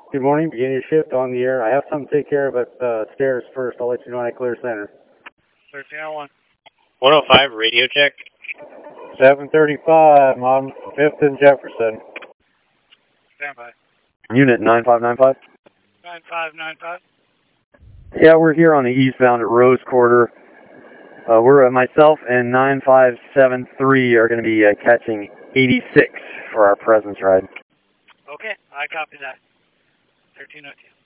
Good morning. Begin your shift on the air. I have something to take care of at stairs first. I'll let you know when I clear center. 1301. 105, radio check. 735 on 5th and Jefferson. Stand by. Unit 9595. 9595. Yeah, we're here on the eastbound at Rose Quarter. Myself and 9573 are going to be catching 86 for our presence ride. Okay, I copy that. 1302.